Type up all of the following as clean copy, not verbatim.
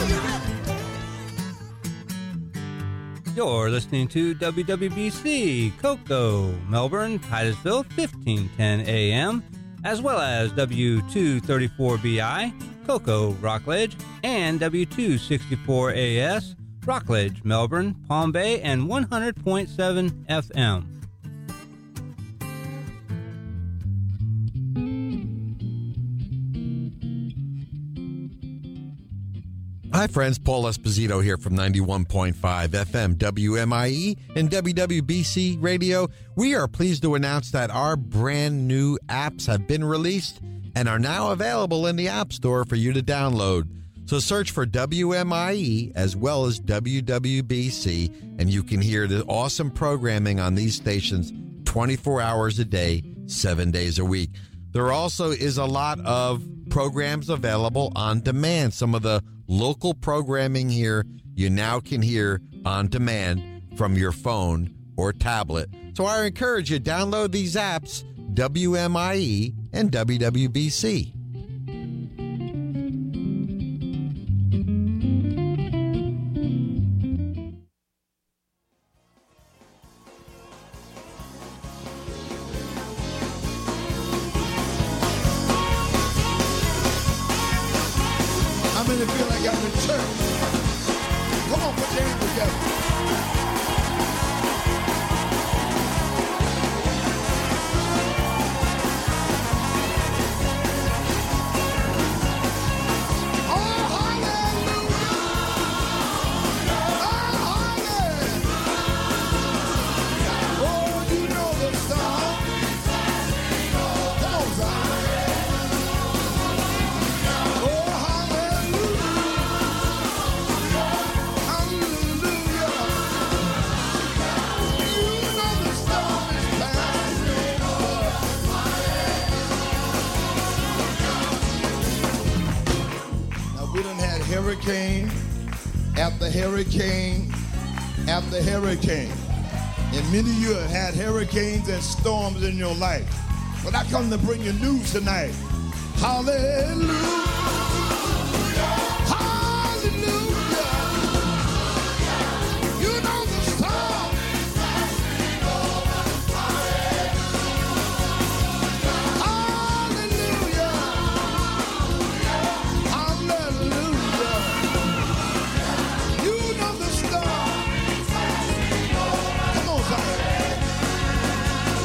You're listening to WWBC, Cocoa, Melbourne, Titusville, 1510 AM, as well as W234BI, Cocoa, Rockledge, and W264AS, Rockledge, Melbourne, Palm Bay, and 100.7 FM. Hi friends, Paul Esposito here from 91.5 FM WMIE and WWBC Radio. We are pleased to announce that our brand new apps have been released and are now available in the App Store for you to download. So search for WMIE as well as WWBC and you can hear the awesome programming on these stations 24 hours a day, 7 days a week. There also is a lot of programs available on demand. Some of the local programming here you now can hear on demand from your phone or tablet. So I encourage you, download these apps, WMIE and WWBC. How many feel like I'm in church? Come on, put your hands together. Hurricane after hurricane after hurricane. And many of you have had hurricanes and storms in your life. But I come to bring you news tonight. Hallelujah.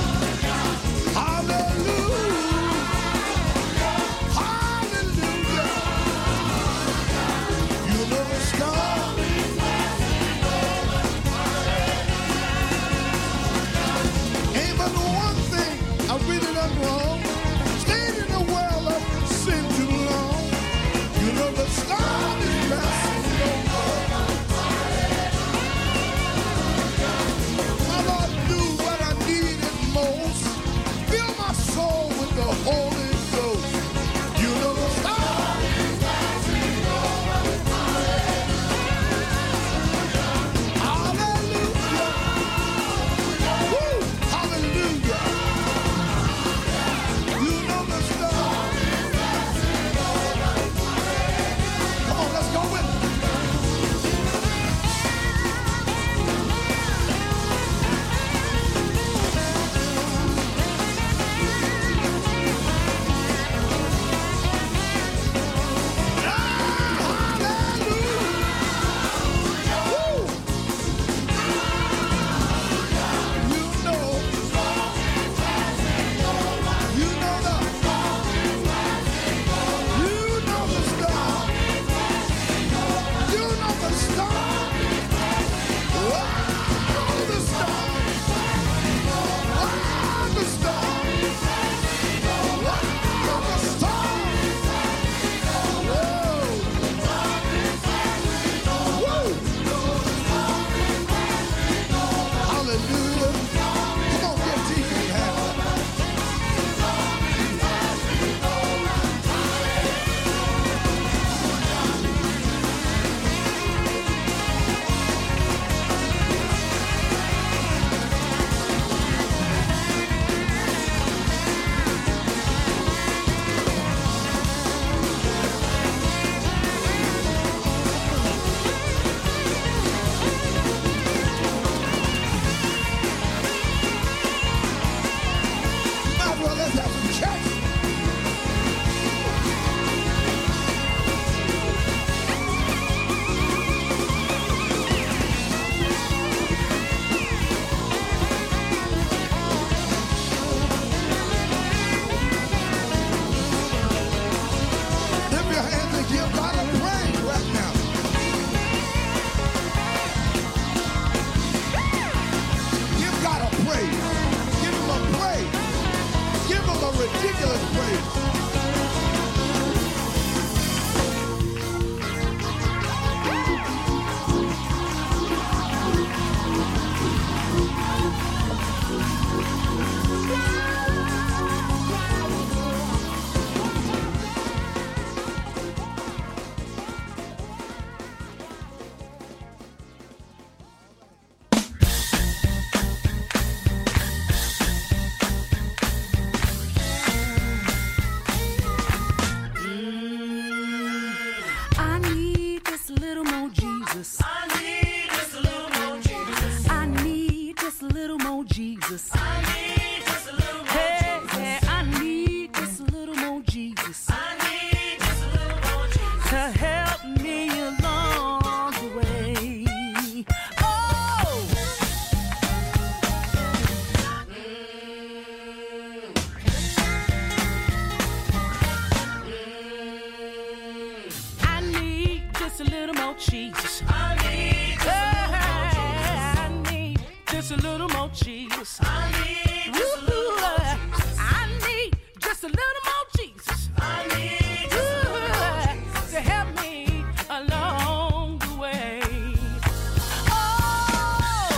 Hallelujah. Jesus. I need just a little more Jesus. I need just a little more Jesus. I need just a little more Jesus. I need just a little more Jesus. I need just a little more Jesus to help me along the way. Oh, I need just a little more Jesus. I need just a little more Jesus. I need just a little more Jesus. I need just a little more Jesus. I need just a little more Jesus. I need just a little more Jesus to help me along the way. Oh,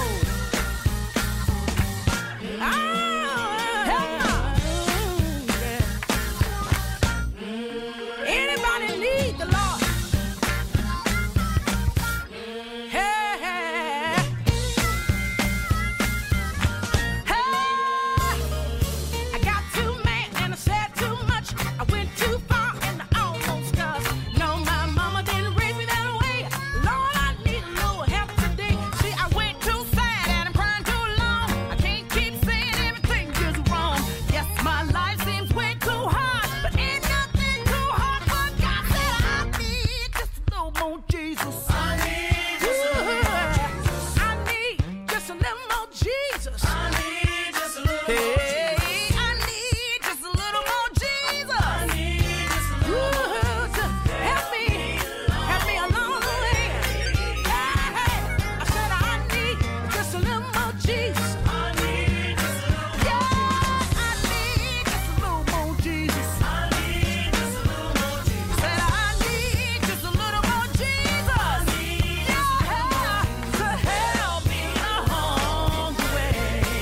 yeah. Anybody need the Lord? Hey, hey, I got too mad and I said too much. I went too far and I almost cussed. No, my mama didn't raise me that way. Lord, I need a little help today. See, I went too sad and I'm crying too long. I can't keep saying everything is wrong. Yes, my life seems way too hard, but ain't nothing too hard for God. Said I need just a little more Jesus. I need just a little more Jesus. I need just a little more Jesus. I need just a little more Jesus. I need just a little more Jesus. I need just a little more Jesus to help me along the way. I said I need just a little more Jesus. I need just a little more. Yeah, I need just a little more Jesus. I need just a little more Jesus. Said I need just a little more Jesus. I need just a little more to help me along the way.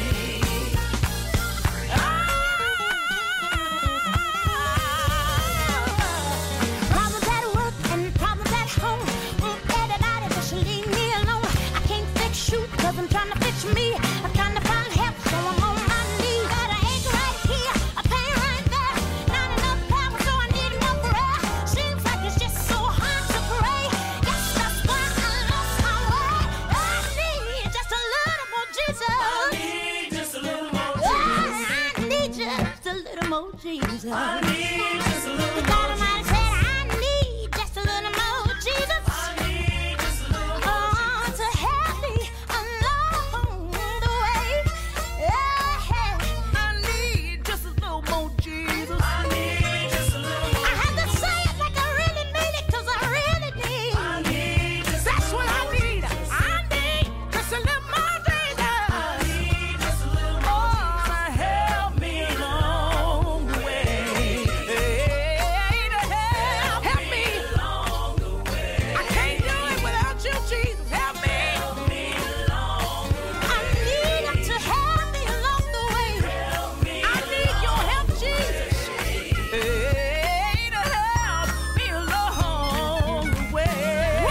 Problems at work and problems at home. Everybody just leave me alone. I can't fix you 'cause I'm trying to fix me. I'm trying to find help, so I'm on my knees. Got an ache right here, a pain right there. Not enough power, so I need more prayer. Seems like it's just so hard to pray. Guess that's why I lost my way. I need just a little more Jesus. I need just a little more Jesus. I need just a little more Jesus. I need just a little more Jesus. God Almighty said I need just a little more Jesus. I need just a little more Jesus to help me along the way. Yeah, I need just a little more Jesus. I need just a little more. I have to say it like I really mean it 'cause I really need. I need just that's what I need. I need just a little more Jesus. I need just a little more to help me along the way. Help me along the way. I can't do it without you, Jesus. Help me. I need him to help me along the way. I need your help, Jesus. To help me along the way.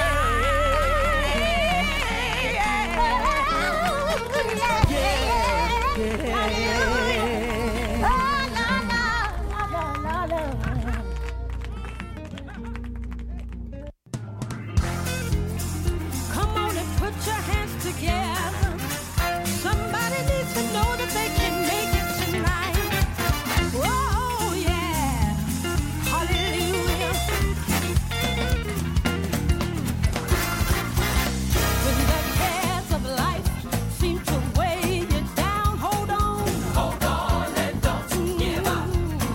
Come on and put your hands together. Somebody needs to know that they can make it tonight. Oh, yeah. Hallelujah. When the cares of life seem to weigh you down, hold on. Hold on and don't give up.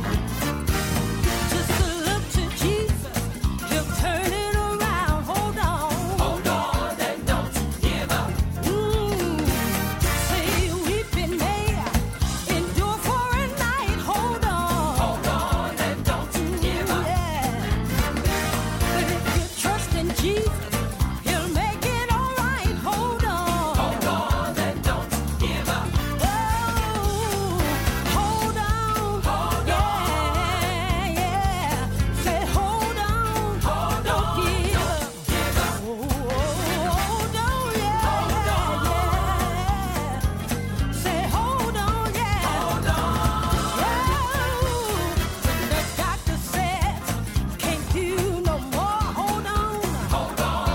Just to look to Jesus, he'll turn it around. Hold on. Hold on and don't give up. Say weeping may endure for a night. Hold on. Hold on and don't give up. But if you trust in Jesus, he'll make it all right. Hold on. Hold on and don't give up. Oh, hold on. Hold on. Yeah. Say hold on. Hold don't on. Give up. Give up. Hold on. Yeah. Hold on. Yeah. Say hold on. Yeah. Hold on. When the doctor says can't do no more, hold on. Hold on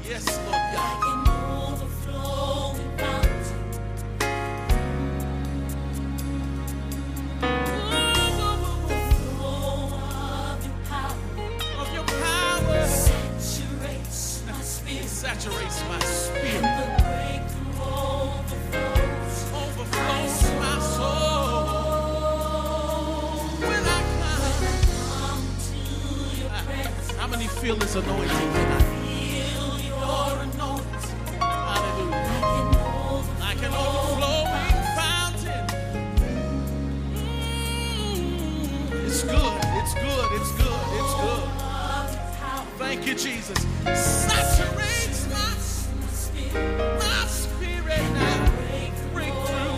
Yes, Lord God. like an overflowing fountain. The flow of your power saturates my spirit. Saturates my spirit. And the breakthrough overflows My soul. When I come to your presence. How many feel this anointing tonight? Feel your anointing Hallelujah. Like an overflowing fountain. It's good. It's good. It's good. It's good. Thank you, Jesus. Saturates my spirit now. Breakthrough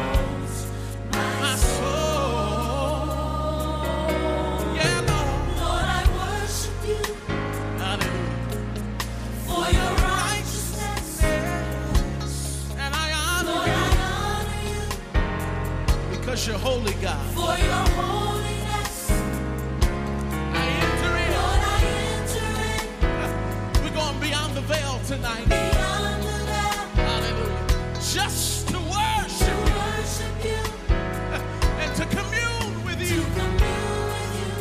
my soul. Yeah, Lord. Lord, I worship you Hallelujah. for your righteousness. And I honor Lord, I honor you you because you're holy, God. for your holiness. I enter in. Lord, I enter in We're going beyond the veil tonight. beyond the veil Hallelujah. Just to to worship worship you, and to commune with to you. commune with you.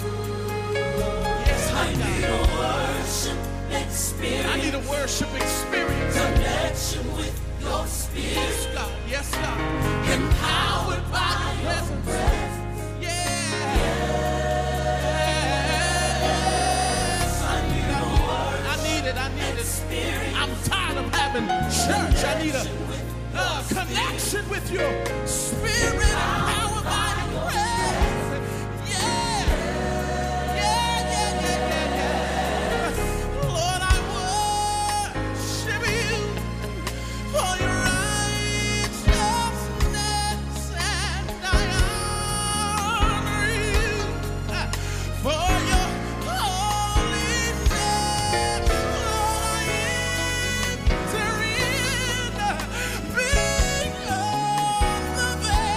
Yes, I my need God. a worship experience. I need a worship experience. Connection with your spirit. Yes, God. Yes, God. Empowered by your presence. Yes. I need a I need it. I need it. experience. I'm tired of having church. I need a connection with your spirit. Empowered by your presence. Yeah. Yeah, yeah, yeah, yeah, yeah. Lord, I worship you for your righteousness, and I honor you for your holiness. Lord, I enter in beyond the veil.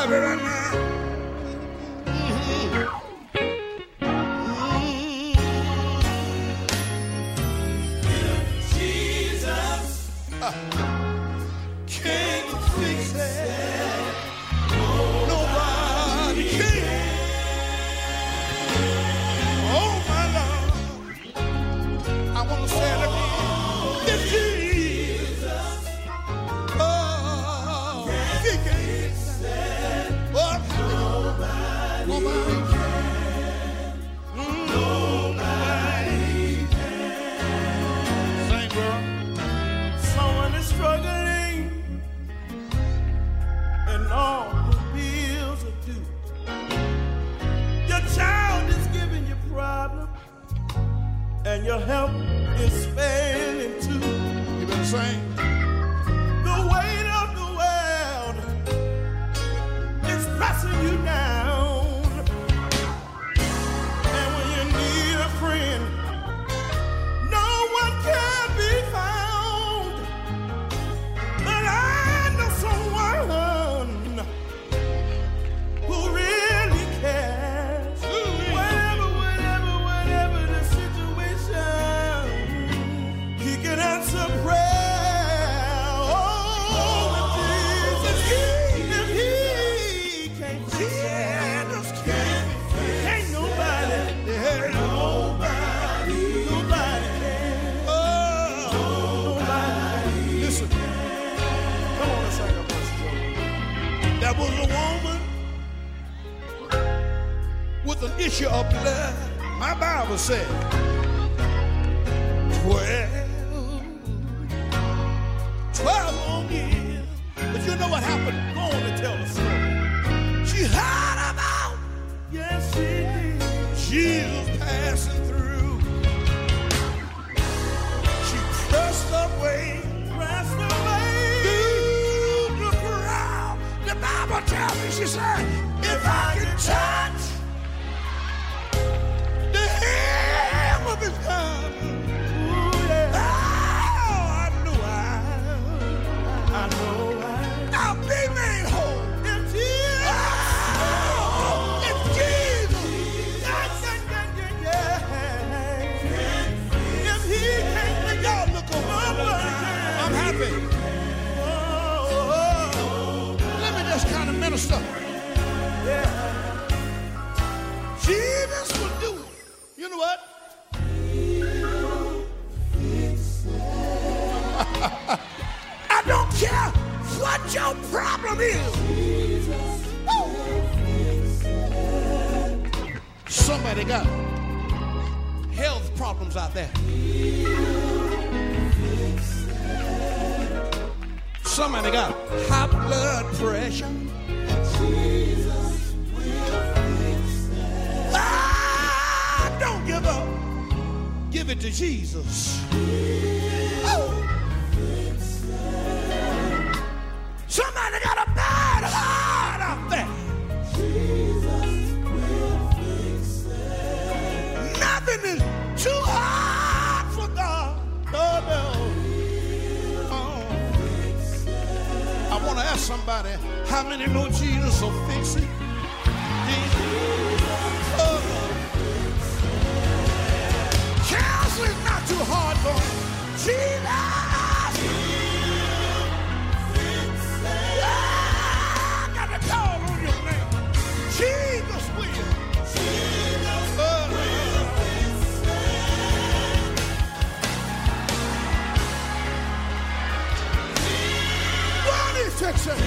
happy right now. Can't fix it. Nobody can. Oh my Lord, I want to say it again. If Jesus, oh, He can. Oh, nobody can. Nobody can. Sing, girl. Someone is struggling, and all the bills are due. Your child is giving you problems, and your health is failing too. You better sing. The weight of the world is pressing you down, and when you need a friend, no one can be found. But I know someone who really cares. Whatever the situation, He can answer prayer. Oh, if He can't fix it, ain't nobody can. Oh, nobody. Listen. Come on, let's sing a verse, Joe. There was a woman with an issue of blood. My Bible said, 12 long years. But you know what happened? Go on and tell the story. She heard about, yes, she did, Jesus passing through. She pressed away through the crowd. The Bible tells me, she said, if I can touch the hem of His garment, oh, I know I'll be made whole. If Jesus, if He can't make y'all look over, I'm happy. Let me just kind of minister. Jesus will do it. You know what? I don't care what your problem is. Somebody got health problems out there. Somebody got high blood pressure. Don't give up. Give it to Jesus. Somebody got a bad heart out there. Nothing is too hard for God. Oh, no. I want to ask somebody, how many know Jesus will fix it? Cancer is not too hard for Him. Jesus! I got to call on your name. Jesus will. What is fixing?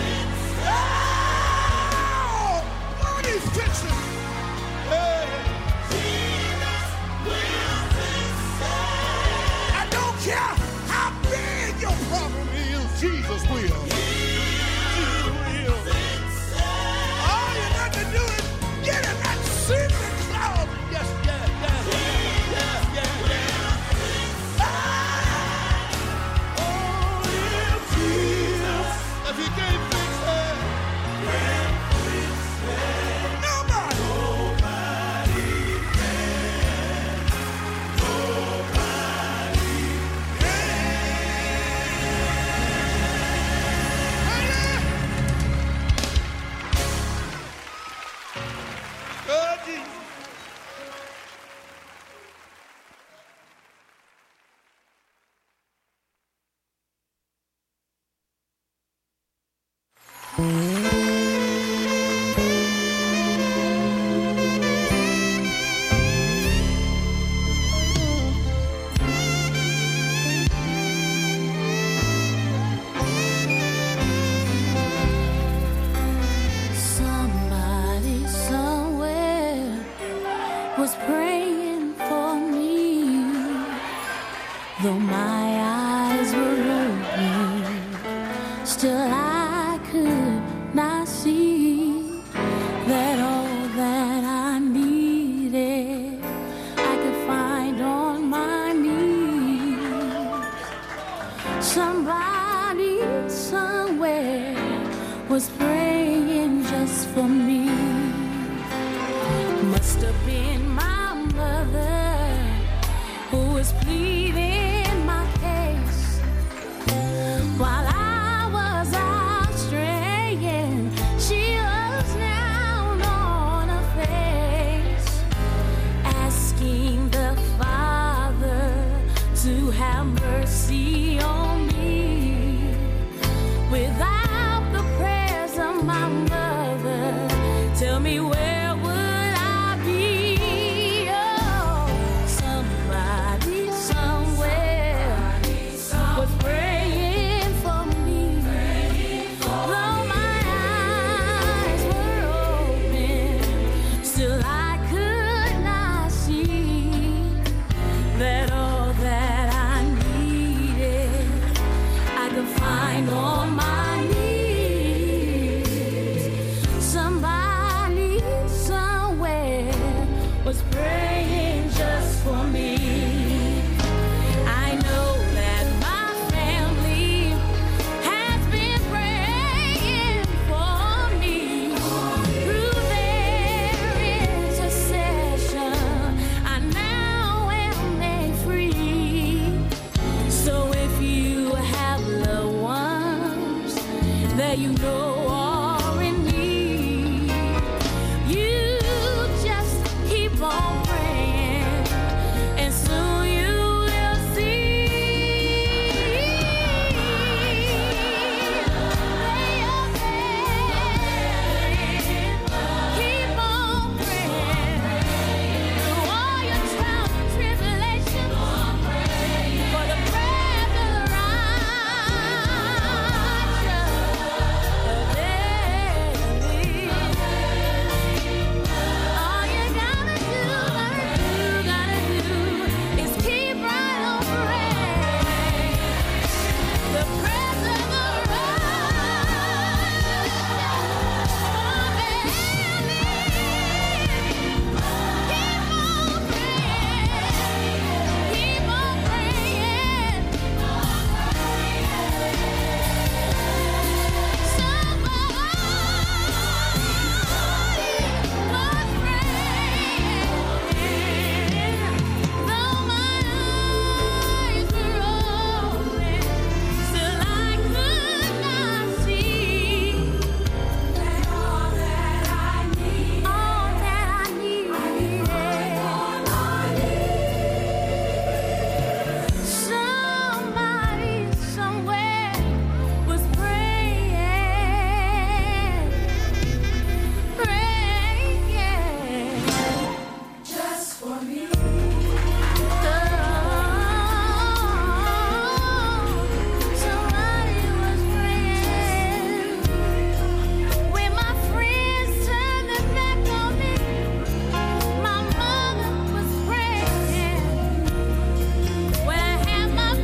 What is fixing? I don't care how big your problem is, Jesus will. All you got to do is get in that secret closet. Yes, yeah. Oh, if Jesus, if He can't fix it, Somebody somewhere was praying for me, though my eyes were open, still I could not see that all that I needed I could find on my knees. Somebody somewhere was praying just for me. Must have been my mother who was pleading my case while I was out straying. She was down on her face, asking the Father to have mercy on me. Without the prayers of my mother, tell me where would I be? Oh, somebody somewhere was praying for me. Though my eyes were open, still I could not see that all that I needed I could find on my knees. Somebody somewhere was praying just for me. I know that my family has been praying for me. Through their intercession, I now am made free. So if you have loved ones that you know